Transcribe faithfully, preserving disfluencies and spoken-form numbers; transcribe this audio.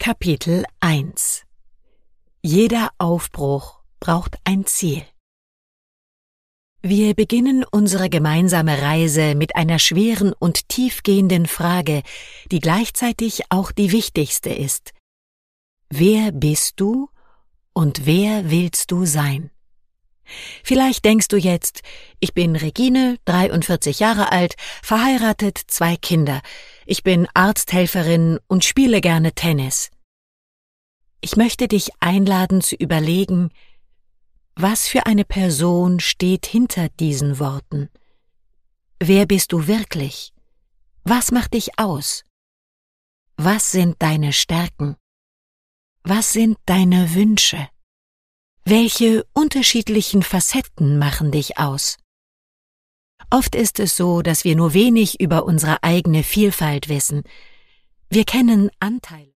Kapitel eins. Jeder Aufbruch braucht ein Ziel. Wir beginnen unsere gemeinsame Reise mit einer schweren und tiefgehenden Frage, die gleichzeitig auch die wichtigste ist. Wer bist du und wer willst du sein? Vielleicht denkst du jetzt, ich bin Regine, dreiundvierzig Jahre alt, verheiratet, zwei Kinder. Ich bin Arzthelferin und spiele gerne Tennis. Ich möchte dich einladen zu überlegen, was für eine Person steht hinter diesen Worten? Wer bist du wirklich? Was macht dich aus? Was sind deine Stärken? Was sind deine Wünsche? Welche unterschiedlichen Facetten machen dich aus? Oft ist es so, dass wir nur wenig über unsere eigene Vielfalt wissen. Wir kennen Anteile.